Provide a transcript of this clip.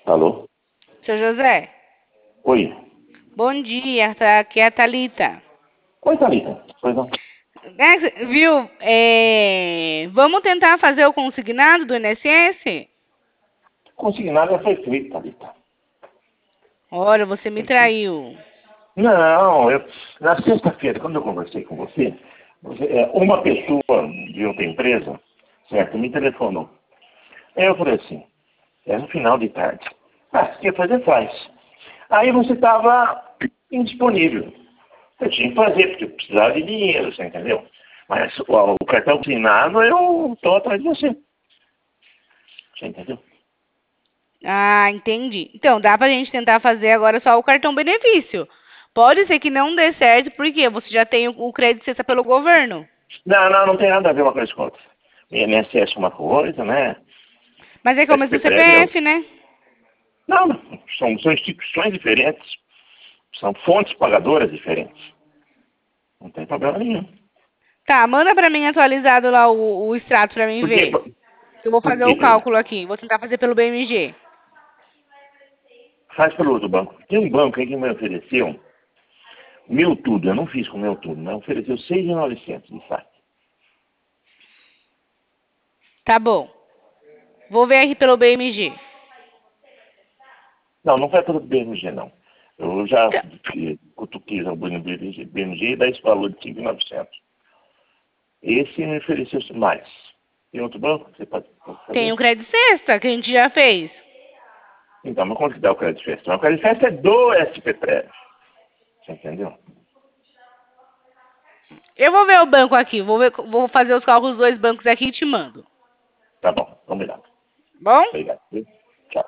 Alô? Seu José, Oi. bom dia, aqui é a Thalita. Oi, Thalita. Pois não. Viu? Vamos tentar fazer o consignado do INSS? Consignado já foi feito, Thalita. Olha, você me Foi feito. traiu. Não, na sexta-feira, quando eu conversei com uma pessoa de outra empresa, certo, me telefonou. Aí eu falei assim, no final de tarde. Se quer fazer, faz. Aí você estava indisponível. Eu tinha que fazer, porque eu precisava de dinheiro, você entendeu? Mas o cartão assinado, eu estou atrás de você. Você entendeu? Ah, entendi. Então, dá pra gente tentar fazer agora só o cartão benefício. Pode ser que não dê certo, porque você já tem o crédito cesta pelo governo. Não tem nada a ver uma coisa com outra. INSS é uma coisa, né? Mas é que é o mesmo SPPR é outra. CPF, né? Não, são instituições diferentes. São fontes pagadoras diferentes. Não tem problema nenhum. Tá, manda pra mim atualizado lá o extrato pra mim Por quê? ver. Eu vou Por fazer quê, o Pedro? cálculo aqui. Vou tentar fazer pelo BMG. Faz pelo outro banco. Tem um banco aí que me ofereceu mil tudo. Eu não fiz com mil tudo, mas ofereceu 6.900 de saque. Tá bom. Vou ver aqui pelo BMG. Não vai pelo BMG, não. Eu já cutuquei o BMG e dá esse valor de 5.900. Esse me ofereceu mais. Tem outro banco que você pode Tem fazer? o crédito sexta, que a gente já fez. Então, mas quanto que dá o crédito festa? O crédito festa é do SPPR. Você entendeu? Eu vou ver o banco aqui. Vou fazer os cálculos dos dois bancos aqui e te mando. Tá bom, combinado. Bom? Obrigado.